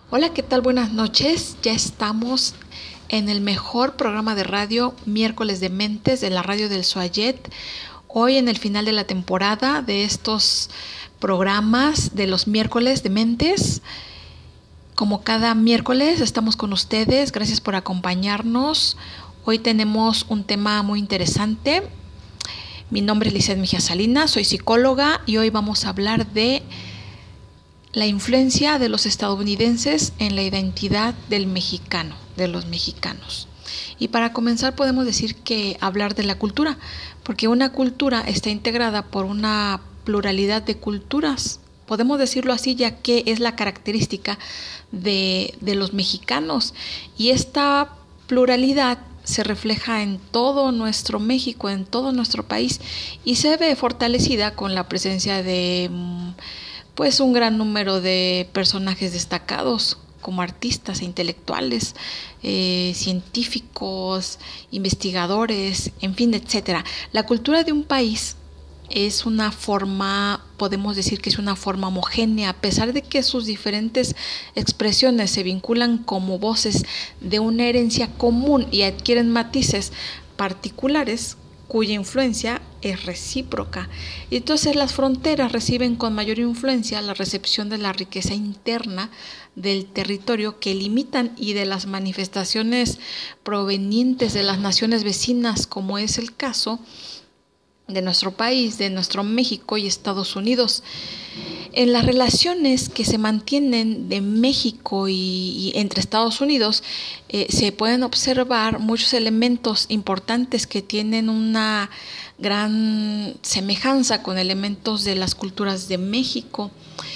Hola, ¿qué tal? Buenas noches. Ya estamos en el mejor programa de radio, Miércoles de Mentes, de la radio del Soayet. Hoy en el final de la temporada de estos programas de los miércoles de Mentes. Como cada miércoles estamos con ustedes. Gracias por acompañarnos. Hoy tenemos un tema muy interesante. Mi nombre es Lizeth Mejía Salinas, soy psicóloga y hoy vamos a hablar de la influencia de los estadounidenses en la identidad del mexicano, de los mexicanos. Y para comenzar podemos decir que hablar de la cultura, porque una cultura está integrada por una pluralidad de culturas. Podemos decirlo así, ya que es la característica de los mexicanos. Y esta pluralidad se refleja en todo nuestro México, en todo nuestro país, y se ve fortalecida con la presencia de pues un gran número de personajes destacados como artistas e intelectuales, científicos, investigadores, en fin, etcétera. La cultura de un país es una forma, podemos decir que es una forma homogénea, a pesar de que sus diferentes expresiones se vinculan como voces de una herencia común y adquieren matices particulares cuya influencia es recíproca. Y entonces las fronteras reciben con mayor influencia la recepción de la riqueza interna del territorio que limitan y de las manifestaciones provenientes de las naciones vecinas, como es el caso de nuestro país, de nuestro México y Estados Unidos. En las relaciones que se mantienen de México y entre Estados Unidos se pueden observar muchos elementos importantes que tienen una gran semejanza con elementos de las culturas de México.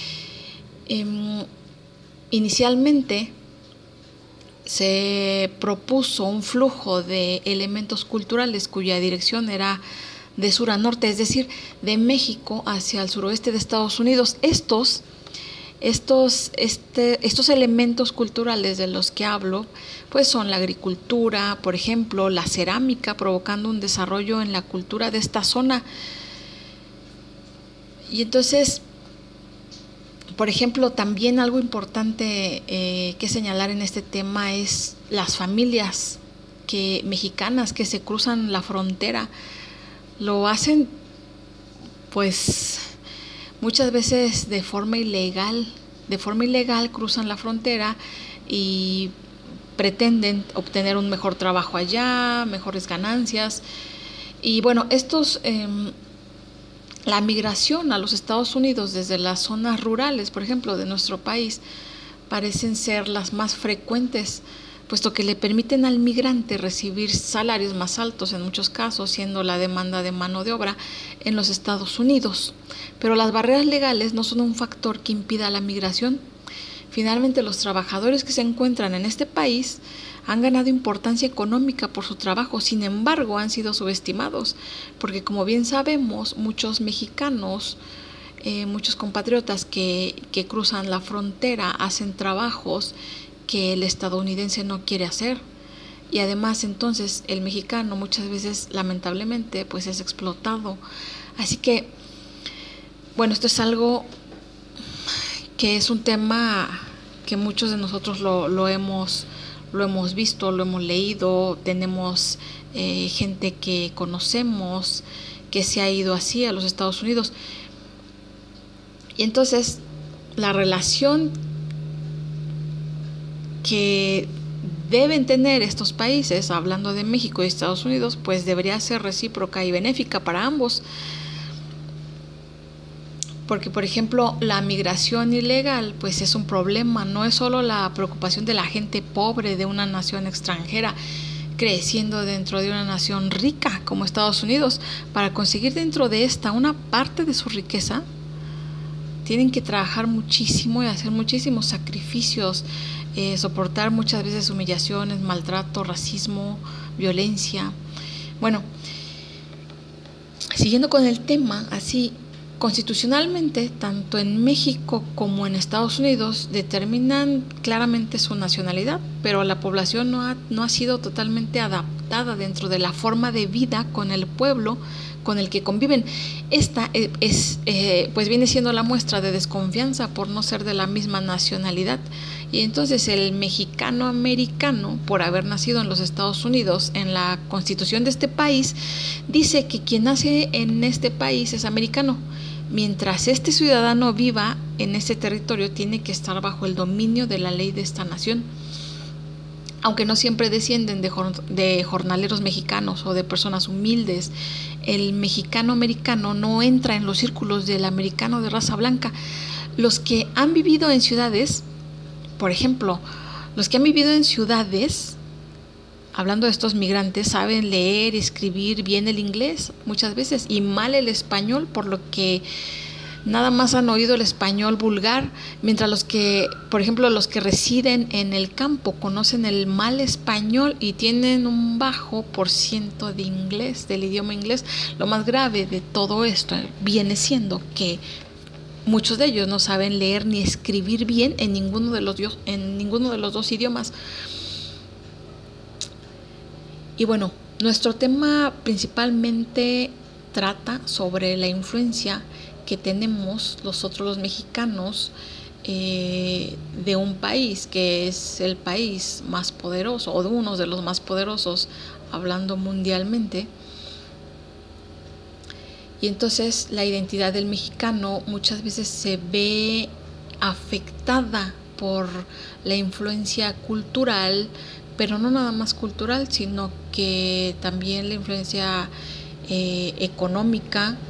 Inicialmente se propuso un flujo de elementos culturales cuya dirección era de sur a norte, es decir, de México hacia el suroeste de Estados Unidos. Estos elementos culturales de los que hablo, pues son la agricultura, por ejemplo, la cerámica, provocando un desarrollo en la cultura de esta zona. Y entonces, por ejemplo, también algo importante que señalar en este tema es las familias mexicanas que se cruzan la frontera. Lo hacen pues muchas veces de forma ilegal cruzan la frontera y pretenden obtener un mejor trabajo allá, mejores ganancias. Y bueno, la migración a los Estados Unidos desde las zonas rurales, por ejemplo, de nuestro país, parecen ser las más frecuentes, puesto que le permiten al migrante recibir salarios más altos en muchos casos, siendo la demanda de mano de obra en los Estados Unidos. Pero las barreras legales no son un factor que impida la migración. Finalmente, los trabajadores que se encuentran en este país han ganado importancia económica por su trabajo, sin embargo han sido subestimados, porque como bien sabemos, muchos mexicanos, muchos compatriotas que cruzan la frontera hacen trabajos que el estadounidense no quiere hacer, y además entonces el mexicano muchas veces lamentablemente pues es explotado. Así que bueno, esto es algo que es un tema que muchos de nosotros lo hemos visto, lo hemos leído, tenemos gente que conocemos que se ha ido así a los Estados Unidos. Y entonces la relación que deben tener estos países, hablando de México y Estados Unidos, pues debería ser recíproca y benéfica para ambos. Porque, por ejemplo, la migración ilegal pues es un problema, no es solo la preocupación de la gente pobre de una nación extranjera creciendo dentro de una nación rica como Estados Unidos. Para conseguir dentro de esta una parte de su riqueza, tienen que trabajar muchísimo y hacer muchísimos sacrificios, soportar muchas veces humillaciones, maltrato, racismo, violencia. Bueno, siguiendo con el tema, así constitucionalmente, tanto en México como en Estados Unidos determinan claramente su nacionalidad, pero la población no ha sido totalmente adaptada dentro de la forma de vida con el pueblo con el que conviven. Esta pues viene siendo la muestra de desconfianza por no ser de la misma nacionalidad Y entonces el mexicano americano, por haber nacido en los Estados Unidos, en la constitución de este país, dice que quien nace en este país es americano. Mientras este ciudadano viva en este territorio, tiene que estar bajo el dominio de la ley de esta nación. Aunque no siempre descienden de jornaleros mexicanos o de personas humildes, el mexicano americano no entra en los círculos del americano de raza blanca. Los que han vivido en ciudades, por ejemplo, los que han vivido en ciudades, hablando de estos migrantes, saben leer y escribir bien el inglés muchas veces y mal el español, por lo que nada más han oído el español vulgar, mientras los que, por ejemplo, los que residen en el campo conocen el mal español y tienen un bajo % de inglés, del idioma inglés. Lo más grave de todo esto viene siendo que muchos de ellos no saben leer ni escribir bien en ninguno de los dos idiomas. Y bueno, nuestro tema principalmente trata sobre la influencia que tenemos nosotros los mexicanos de un país que es el país más poderoso, o de uno de los más poderosos, hablando mundialmente. Y entonces la identidad del mexicano muchas veces se ve afectada por la influencia cultural, pero no nada más cultural, sino que también la influencia económica,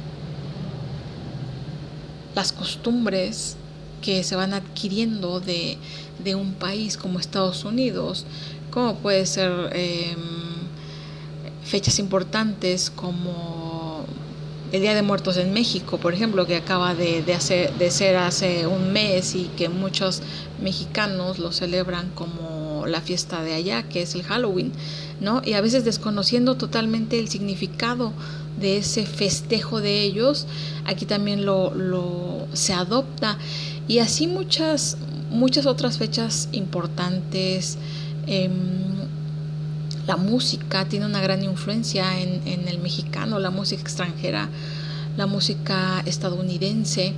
las costumbres que se van adquiriendo de un país como Estados Unidos, como puede ser fechas importantes como el Día de Muertos en México, por ejemplo, que acaba de ser hace un mes y que muchos mexicanos lo celebran como la fiesta de allá, que es el Halloween, ¿no? Y a veces desconociendo totalmente el significado de ese festejo de ellos, aquí también se adopta. Y así muchas otras fechas importantes. La música tiene una gran influencia en el mexicano, la música extranjera, la música estadounidense.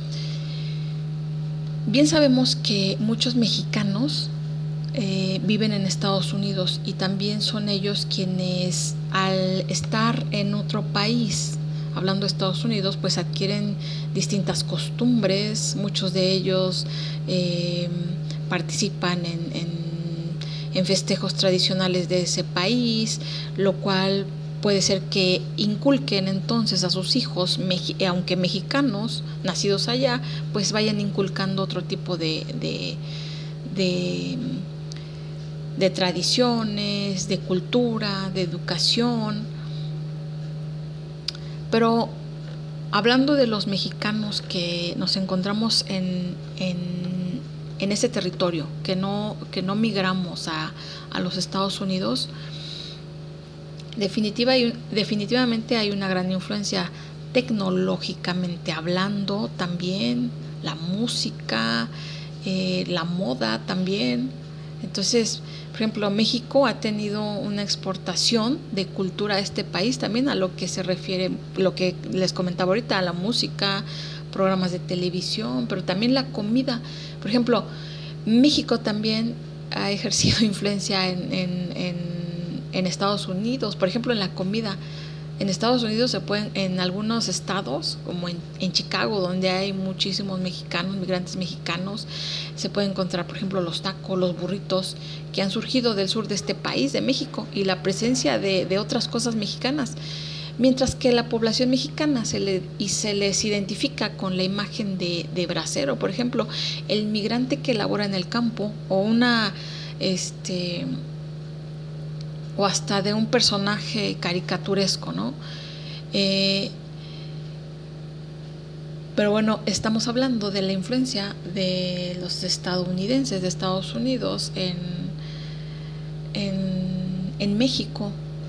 Bien sabemos que muchos mexicanos viven en Estados Unidos y también son ellos quienes, al estar en otro país, hablando de Estados Unidos, pues adquieren distintas costumbres. Muchos de ellos participan en festejos tradicionales de ese país, lo cual puede ser que inculquen entonces a sus hijos, aunque mexicanos, nacidos allá, pues vayan inculcando otro tipo de tradiciones, de cultura, de educación. Pero hablando de los mexicanos que nos encontramos en ese territorio, que no migramos a los Estados Unidos, definitivamente hay una gran influencia tecnológicamente hablando también, la música, la moda también. Entonces, por ejemplo, México ha tenido una exportación de cultura a este país también, a lo que se refiere, lo que les comentaba ahorita, a la música, programas de televisión, pero también la comida. Por ejemplo, México también ha ejercido influencia en Estados Unidos, por ejemplo, en la comida. En Estados Unidos en algunos estados, como en Chicago, donde hay muchísimos mexicanos, migrantes mexicanos, se puede encontrar, por ejemplo, los tacos, los burritos, que han surgido del sur de este país, de México, y la presencia de otras cosas mexicanas. Mientras que la población mexicana se les identifica con la imagen de bracero, por ejemplo, el migrante que labora en el campo, o hasta de un personaje caricaturesco, ¿no? Pero bueno, estamos hablando de la influencia de los estadounidenses, de Estados Unidos en México.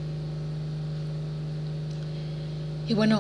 Y bueno,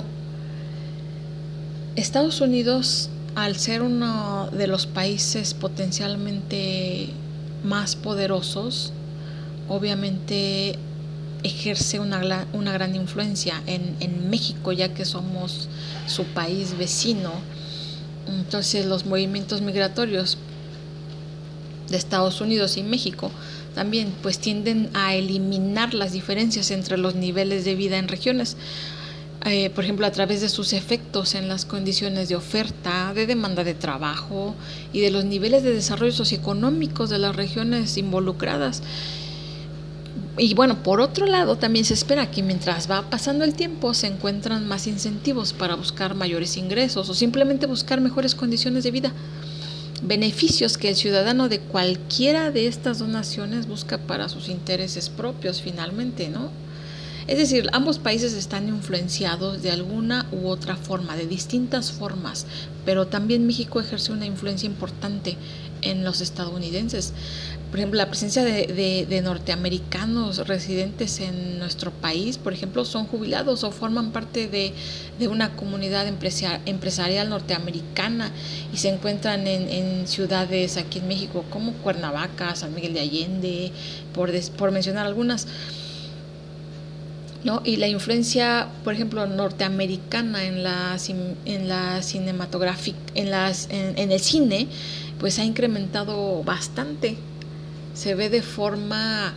Estados Unidos, al ser uno de los países potencialmente más poderosos, obviamente ejerce una gran influencia en México, ya que somos su país vecino. Entonces los movimientos migratorios de Estados Unidos y México también pues tienden a eliminar las diferencias entre los niveles de vida en regiones, por ejemplo a través de sus efectos en las condiciones de oferta, de demanda de trabajo y de los niveles de desarrollo socioeconómicos de las regiones involucradas. Y bueno, por otro lado, también se espera que mientras va pasando el tiempo se encuentran más incentivos para buscar mayores ingresos o simplemente buscar mejores condiciones de vida, beneficios que el ciudadano de cualquiera de estas dos naciones busca para sus intereses propios finalmente, ¿no? Es decir, ambos países están influenciados de alguna u otra forma, de distintas formas, pero también México ejerce una influencia importante en los estadounidenses. Por ejemplo, la presencia de norteamericanos residentes en nuestro país, por ejemplo, son jubilados o forman parte de una comunidad empresarial norteamericana y se encuentran en ciudades aquí en México como Cuernavaca, San Miguel de Allende, por mencionar algunas, ¿no? Y la influencia, por ejemplo, norteamericana en la cinematográfica, en el cine, pues ha incrementado bastante. Se ve de forma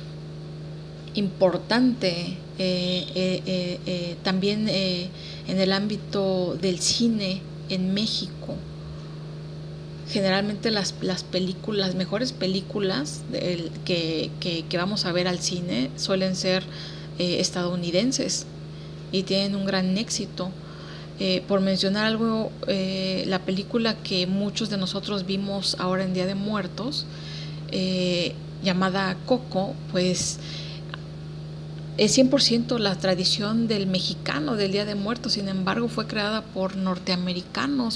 importante también en el ámbito del cine en México. Generalmente las mejores películas que vamos a ver al cine suelen ser estadounidenses y tienen un gran éxito. Por mencionar algo, la película que muchos de nosotros vimos ahora en Día de Muertos, llamada Coco, pues es 100% la tradición del mexicano del Día de Muertos. Sin embargo, fue creada por norteamericanos,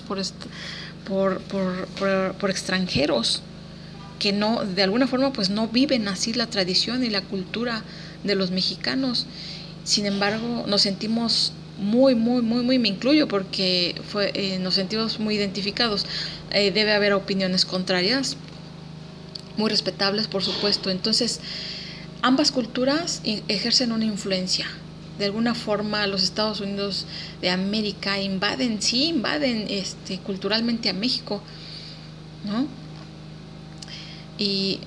por extranjeros que no, de alguna forma, pues no viven así la tradición y la cultura de los mexicanos. Sin embargo, nos sentimos muy, me incluyo porque nos sentimos muy identificados. Debe haber opiniones contrarias, muy respetables, por supuesto. Entonces, ambas culturas ejercen una influencia. De alguna forma, los Estados Unidos de América invaden culturalmente a México, ¿no? Y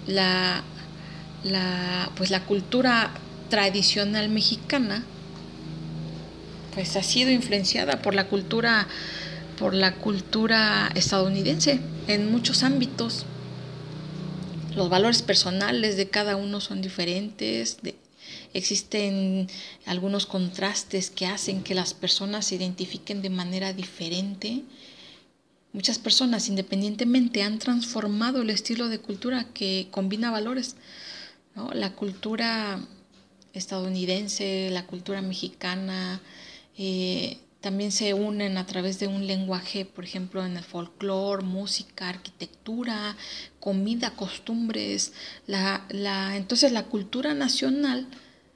pues la cultura tradicional mexicana pues ha sido influenciada por la cultura estadounidense en muchos ámbitos. Los valores personales de cada uno son diferentes, existen algunos contrastes que hacen que las personas se identifiquen de manera diferente. Muchas personas, independientemente, han transformado el estilo de cultura que combina valores, ¿no? La cultura estadounidense, la cultura mexicana, también se unen a través de un lenguaje, por ejemplo, en el folclore, música, arquitectura, comida, costumbres. Entonces la cultura nacional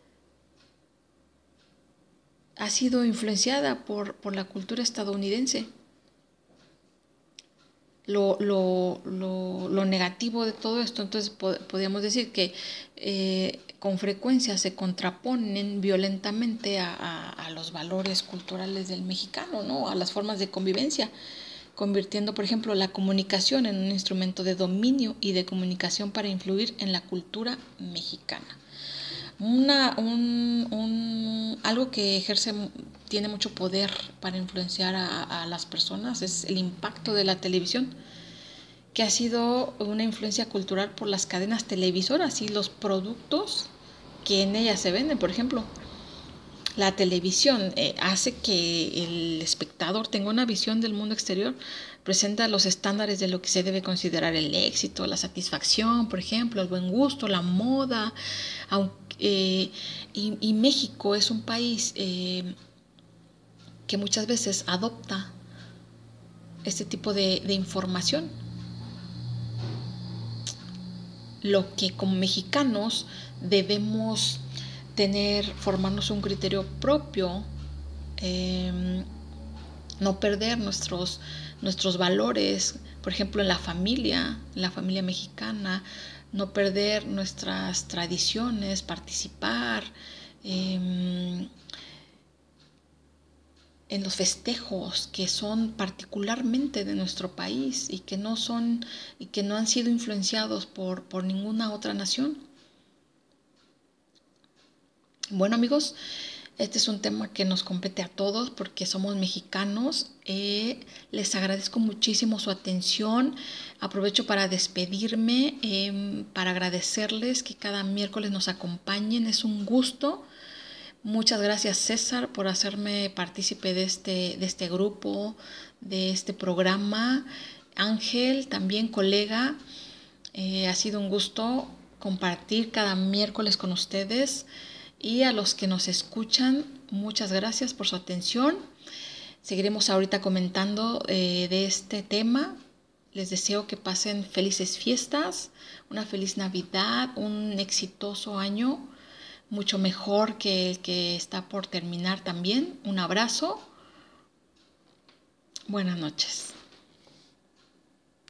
ha sido influenciada por la cultura estadounidense. Lo negativo de todo esto, entonces podríamos decir que con frecuencia se contraponen violentamente a los valores culturales del mexicano, ¿no? A las formas de convivencia, convirtiendo, por ejemplo, la comunicación en un instrumento de dominio y de comunicación para influir en la cultura mexicana. Algo que tiene mucho poder para influenciar a las personas es el impacto de la televisión, que ha sido una influencia cultural por las cadenas televisoras y los productos que en ellas se venden. Por ejemplo, la televisión hace que el espectador tenga una visión del mundo exterior, presenta los estándares de lo que se debe considerar el éxito, la satisfacción, por ejemplo, el buen gusto, la moda. Y México es un país que muchas veces adopta este tipo de información, lo que como mexicanos debemos formarnos un criterio propio, no perder nuestros valores, por ejemplo en la familia mexicana, no perder nuestras tradiciones, participar, en los festejos que son particularmente de nuestro país y que no son y que no han sido influenciados por ninguna otra nación. Bueno, amigos, este es un tema que nos compete a todos porque somos mexicanos. Les agradezco muchísimo su atención. Aprovecho para despedirme, para agradecerles que cada miércoles nos acompañen. Es un gusto. Muchas gracias, César, por hacerme partícipe de este grupo, de este programa. Ángel, también colega, ha sido un gusto compartir cada miércoles con ustedes. Y a los que nos escuchan, muchas gracias por su atención. Seguiremos ahorita comentando de este tema. Les deseo que pasen felices fiestas, una feliz Navidad, un exitoso año, mucho mejor que el que está por terminar también. Un abrazo. Buenas noches.